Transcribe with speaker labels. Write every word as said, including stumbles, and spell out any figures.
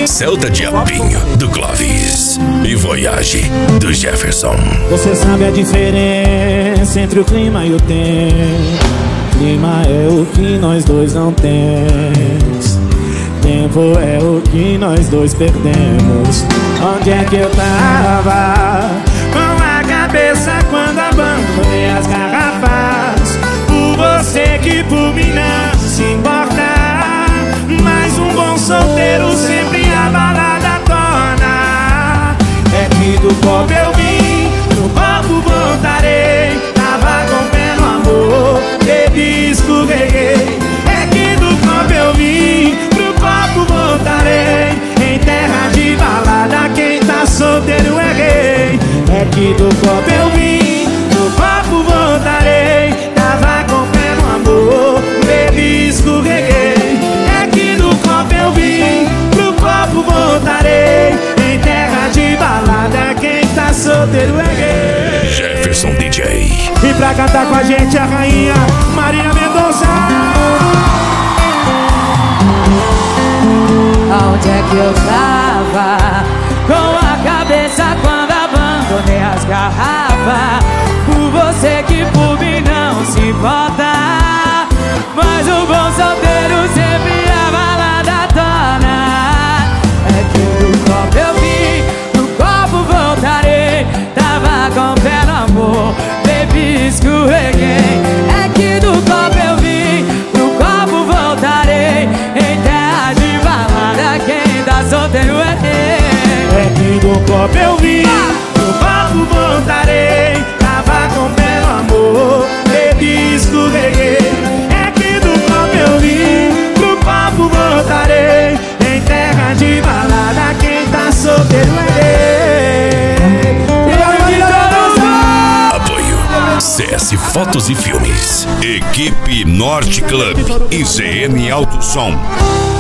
Speaker 1: Celta de Apinho, do Clóvis. E Voyage, do Jefferson.
Speaker 2: Você sabe a diferença entre o clima e o tempo. Clima é o que nós dois não temos. Tempo é o que nós dois perdemos. Onde é que eu tava? Com a cabeça quando abandonei as garrafas. Por você que por mim não se importa. Mas um bom solteiro sempre a balada torna. É que do copo eu vim, no copo voltarei. Tava com pé no amor, bebi, escorreguei. É que do copo eu vim, pro copo voltarei. Em terra de balada quem tá solteiro é rei. É que do copo eu vim, no copo voltarei. Tava com pé no amor, bebi, escorreguei. É que do copo eu vim, pro copo voltarei. Em terra de balada quem tá solteiro é rei.
Speaker 1: Jefferson D J.
Speaker 2: E pra cantar com a gente a rainha Marília Mendonça.
Speaker 3: Onde é que eu tava? Com a cabeça quando abandonei as garrafas. Por você que por mim não se importa. Mas o bom solteiro sempre a balada torna. É que do copo eu vim, do copo voltarei. Tava com pé no amor, bebi, escorreguei. É que do copo eu vim, do copo voltarei. Em terra de balada quem tá solteiro é rei.
Speaker 2: É que do copo eu vim, do copo voltarei. Tava com pé no amor, bebi, escorreguei. É que do copo eu vim, pro copo voltarei. Em terra de balada quem tá solteiro é rei. E a Marília Mendonça.
Speaker 1: Apoio C S Fotos e Filmes, Equipe Norte Club e Z M Alto Som.